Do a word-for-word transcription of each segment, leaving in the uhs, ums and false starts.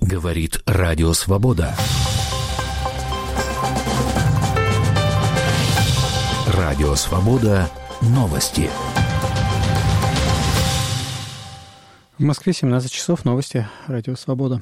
Говорит Радио Свобода. Радио Свобода. Новости. В Москве семнадцать часов. Новости. Радио Свобода.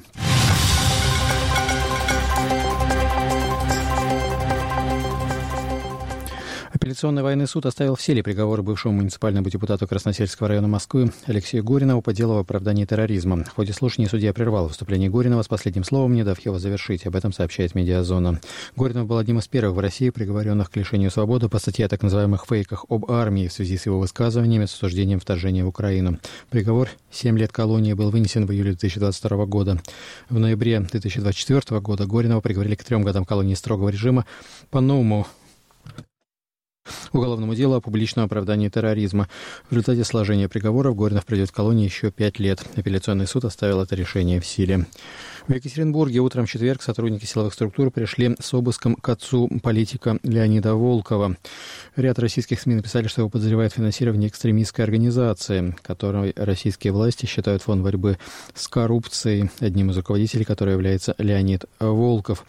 Апелляционный военный суд оставил в силе приговор бывшему муниципальному депутату Красносельского района Москвы Алексею Горинову по делу об оправдании терроризма. В ходе слушания судья прервал выступление Горинова с последним словом, не дав его завершить. Об этом сообщает «Медиазона». Горинов был одним из первых в России приговоренных к лишению свободы по статье о так называемых фейках об армии в связи с его высказываниями с осуждением вторжения в Украину. Приговор семь лет колонии был вынесен в июле две тысячи двадцать второго года. В ноябре две тысячи двадцать четвёртого года Горинова приговорили к трем годам колонии строгого режима по новому уголовному делу о публичном оправдании терроризма. В результате сложения приговоров Горинов пройдет в колонии еще пять лет. Апелляционный суд оставил это решение в силе. В Екатеринбурге утром в четверг сотрудники силовых структур пришли с обыском к отцу политика Леонида Волкова. Ряд российских СМИ написали, что его подозревают в финансировании экстремистской организации, которой российские власти считают фонд борьбы с коррупцией, одним из руководителей которой является Леонид Волков.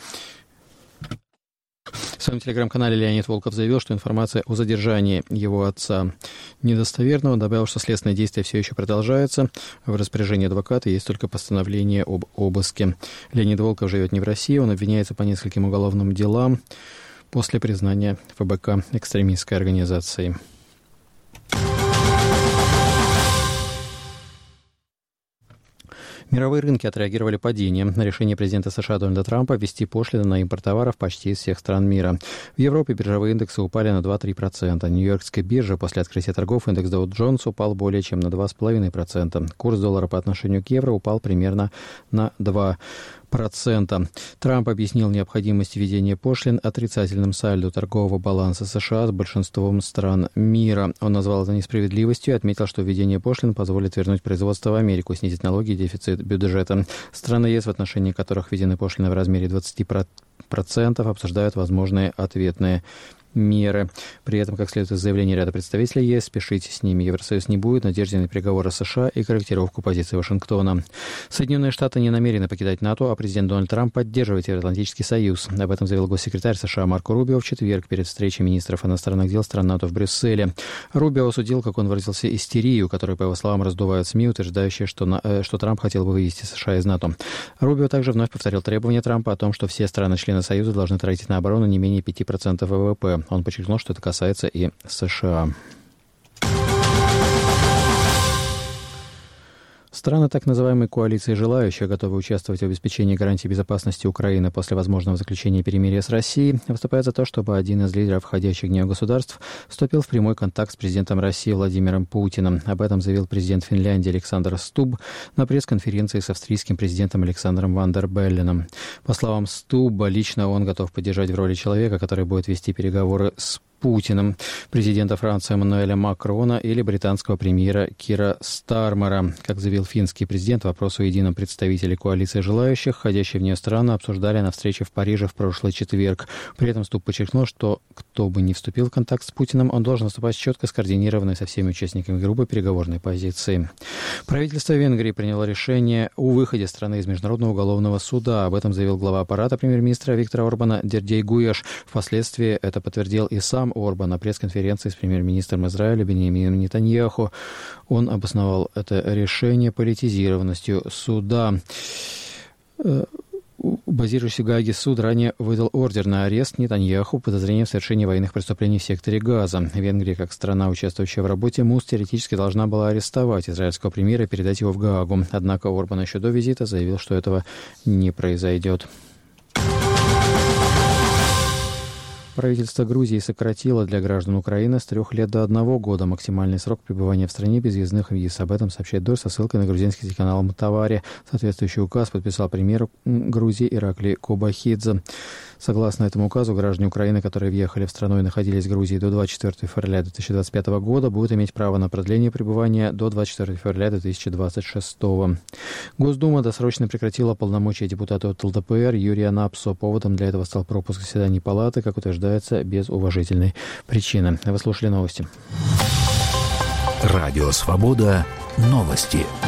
В своем телеграм-канале Леонид Волков заявил, что информация о задержании его отца недостоверна. Он добавил, что следственные действия все еще продолжаются. В распоряжении адвоката есть только постановление об обыске. Леонид Волков живет не в России. Он обвиняется по нескольким уголовным делам после признания ФБК экстремистской организацией. Мировые рынки отреагировали падением на решение президента США Дональда Трампа ввести пошлины на импорт товаров почти из всех стран мира. В Европе биржевые индексы упали на два-три процента. Нью-Йоркской бирже после открытия торгов индекс Dow Jones упал более чем на два целых пять десятых процента. Курс доллара по отношению к евро упал примерно на два процента. Трамп объяснил необходимость введения пошлин отрицательным сальдо торгового баланса США с большинством стран мира. Он назвал это несправедливостью и отметил, что введение пошлин позволит вернуть производство в Америку, снизить налоги и дефицит бюджета. Страны ЕС, в отношении которых введены пошлины в размере двадцать процентов, обсуждают возможные ответные меры. При этом, как следует из заявления ряда представителей ЕС, спешить с ними Евросоюз не будет, надежде на переговоры США и корректировку позиции Вашингтона. Соединенные Штаты не намерены покидать НАТО, а президент Дональд Трамп поддерживает Североатлантический союз. Об этом заявил госсекретарь США Марко Рубио в четверг перед встречей министров иностранных дел стран НАТО в Брюсселе. Рубио осудил, как он выразился, истерию, которую, по его словам, раздувают СМИ, утверждающие, что, на, э, что Трамп хотел бы вывести США из НАТО. Рубио также вновь повторил требования Трампа о том, что все страны-члены Союза должны тратить на оборону не менее пять процентов ВВП. Он подчеркнул, что это касается и США. Страны так называемой коалиции желающих, готовы участвовать в обеспечении гарантий безопасности Украины после возможного заключения перемирия с Россией, выступают за то, чтобы один из лидеров входящих в нее государств вступил в прямой контакт с президентом России Владимиром Путиным. Об этом заявил президент Финляндии Александр Стуб на пресс-конференции с австрийским президентом Александром Ван дер Белленом. По словам Стубба, лично он готов поддержать в роли человека, который будет вести переговоры с Путиным, президента Франции Эммануэля Макрона или британского премьера Кира Стармера. Как заявил финский президент, вопрос о едином представителе коалиции желающих, входящие в нее страны, обсуждали на встрече в Париже в прошлый четверг. При этом Стуб подчеркнул, что кто бы ни вступил в контакт с Путиным, он должен выступать четко скоординированной со всеми участниками группы переговорной позиции. Правительство Венгрии приняло решение о выходе страны из Международного уголовного суда. Об этом заявил глава аппарата премьер-министра Виктора Орбана Дердей Гуеш. Впоследствии это подтвердил и сам Орбан на пресс-конференции с премьер-министром Израиля Биньямином Нетаньяху. Он обосновал это решение политизированностью суда. Базирующийся в Гааге суд ранее выдал ордер на арест Нетаньяху по подозрению в совершении военных преступлений в секторе Газа. Венгрия, как страна, участвующая в работе МУС, теоретически должна была арестовать израильского премьера и передать его в Гаагу. Однако Орбан еще до визита заявил, что этого не произойдет. Правительство Грузии сократило для граждан Украины с трех лет до одного года максимальный срок пребывания в стране без въездных виз. Об этом сообщает Дождь со ссылкой на грузинский телеканал Матавари. Соответствующий указ подписал премьер Грузии Ираклий Кобахидзе. Согласно этому указу, граждане Украины, которые въехали в страну и находились в Грузии до двадцать четвёртого февраля две тысячи двадцать пятого года, будут иметь право на продление пребывания до двадцать четвёртого февраля две тысячи двадцать шестого. Госдума досрочно прекратила полномочия депутата от ЛДПР Юрия Напсо. Поводом для этого стал пропуск заседаний палаты, как утверждается, без уважительной причины. Вы слушали новости. Радио Свобода. Новости.